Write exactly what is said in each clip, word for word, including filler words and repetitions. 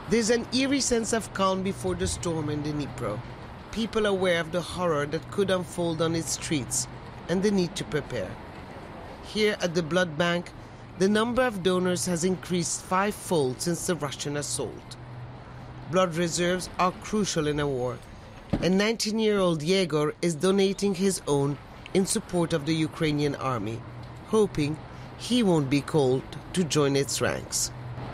There's an eerie sense of calm before the storm in Dnipro. People are aware of the horror that could unfold on its streets and the need to prepare. Here at the blood bank, the number of donors has increased fivefold since the Russian assault. Blood reserves are crucial in a war, and nineteen-year-old Yegor is donating his own in support of the Ukrainian army, hoping he won't be called to join its ranks.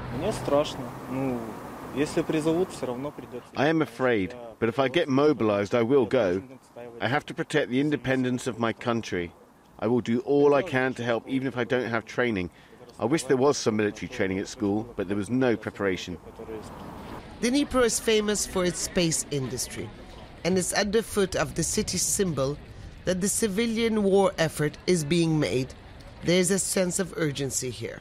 I am afraid, but if I get mobilized, I will go. I have to protect the independence of my country. I will do all I can to help, even if I don't have training. I wish there was some military training at school, but there was no preparation. Dnipro is famous for its space industry, and it's at the foot of the city's symbol that the civilian war effort is being made. There's a sense of urgency here.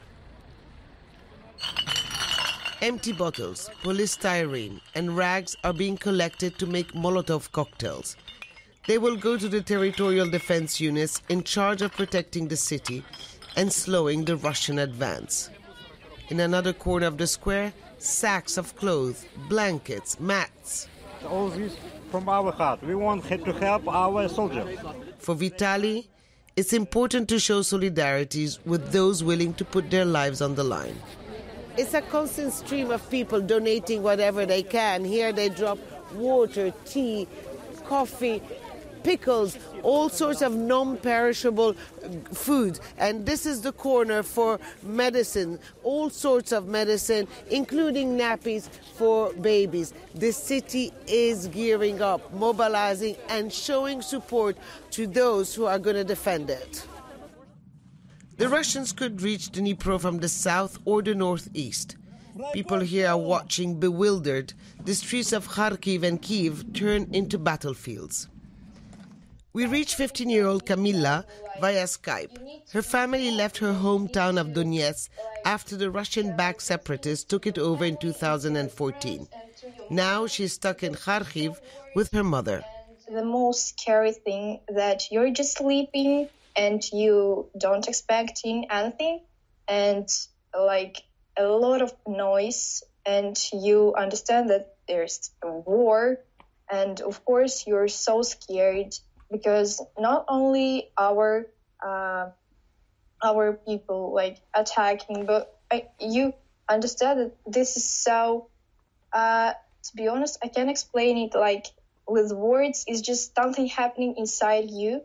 Empty bottles, polystyrene, and rags are being collected to make Molotov cocktails. They will go to the territorial defense units in charge of protecting the city and slowing the Russian advance. In another corner of the square, sacks of clothes, blankets, mats. All this from our heart. We want to help our soldiers. For Vitaly, it's important to show solidarity with those willing to put their lives on the line. It's a constant stream of people donating whatever they can. Here they drop water, tea, coffee, pickles, all sorts of non-perishable food. And this is the corner for medicine, all sorts of medicine, including nappies for babies. The city is gearing up, mobilizing and showing support to those who are going to defend it. The Russians could reach Dnipro from the south or the northeast. People here are watching bewildered. The streets of Kharkiv and Kyiv turn into battlefields. We reached fifteen-year-old Kamila via Skype. Her family left her hometown of Donetsk after the Russian-backed separatists took it over in two thousand fourteen. Now she's stuck in Kharkiv with her mother. The most scary thing that you're just sleeping and you don't expecting anything, and like a lot of noise, and you understand that there's a war, and of course you're so scared because not only our uh, our people like attacking, but I, you understand that this is so. Uh, to be honest, I can't explain it like with words. It's just something happening inside you.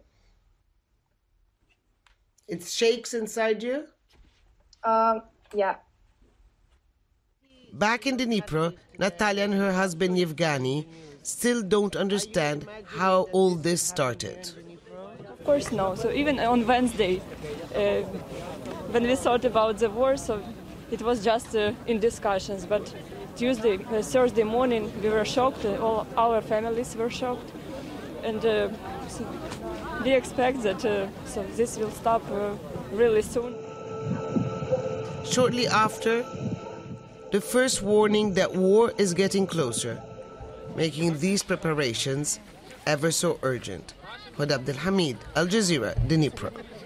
It shakes inside you? Um, yeah. Back in Dnipro, Natalia and her husband Yevgeny still don't understand how all this started. Of course, no. So even on Wednesday, uh, when we thought about the war, so it was just uh, in discussions. But Tuesday, uh, Thursday morning, we were shocked. Uh, all our families were shocked, and uh, so we expect that uh, so this will stop uh, really soon. Shortly after, the first warning that war is getting closer, making these preparations ever so urgent. Huda Abdelhamid, Al Jazeera, Dnipro.